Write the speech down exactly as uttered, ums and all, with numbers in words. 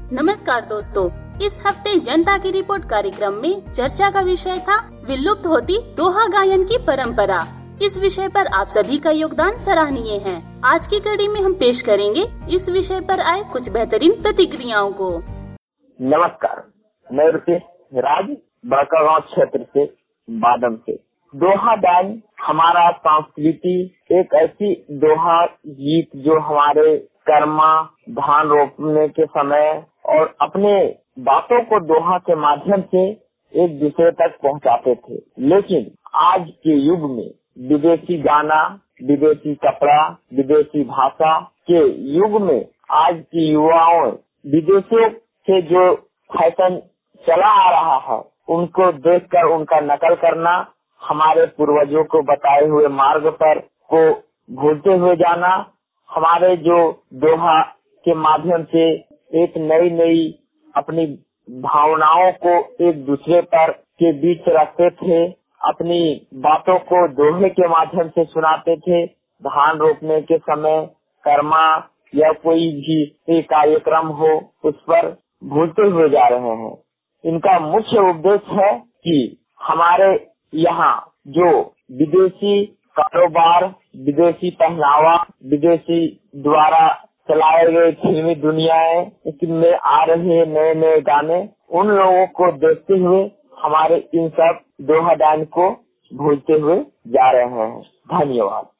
नमस्कार दोस्तों, इस हफ्ते जनता की रिपोर्ट कार्यक्रम में चर्चा का विषय था विलुप्त होती दोहा गायन की परंपरा। इस विषय पर आप सभी का योगदान सराहनीय है। आज की कड़ी में हम पेश करेंगे इस विषय पर आए कुछ बेहतरीन प्रतिक्रियाओं को। नमस्कार, मैं रुपेश राज बड़कागांव क्षेत्र से बादम से। दोहा गायन हमारा संस्कृति एक ऐसी दोहा गीत जो हमारे कर्मा धान रोपने के समय और अपने बातों को दोहा के माध्यम से एक दूसरे तक पहुंचाते थे। लेकिन आज के युग में विदेशी गाना, विदेशी कपड़ा, विदेशी भाषा के युग में आज की युवाओं विदेशों से जो फैशन चला आ रहा है उनको देखकर उनका नकल करना, हमारे पूर्वजों को बताए हुए मार्ग पर को भूलते हुए जाना, हमारे जो दोहा के माध्यम से एक नई नई अपनी भावनाओं को एक दूसरे पर के बीच रखते थे, अपनी बातों को दोहे के माध्यम से सुनाते थे। धान रोपने के समय कर्मा या कोई भी कार्यक्रम हो उस पर भूलते हुए जा रहे हैं। इनका मुख्य उद्देश्य है कि हमारे यहाँ जो विदेशी कारोबार, विदेशी पहनावा, विदेशी द्वारा चलाए गए फिल्मी दुनियाएं, इसमें आ रहे नए नए गाने, उन लोगों को देखते हुए हमारे इन सब दोहा गायन को भूलते हुए जा रहे हैं। धन्यवाद।